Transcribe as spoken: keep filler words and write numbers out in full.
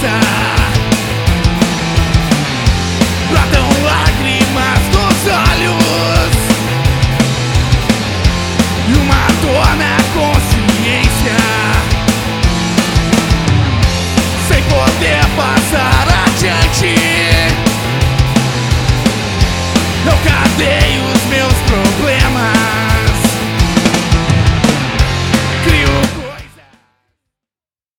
cabeça. Brotam lágrimas dos olhos e uma dor na consciência, sem poder passar adiante.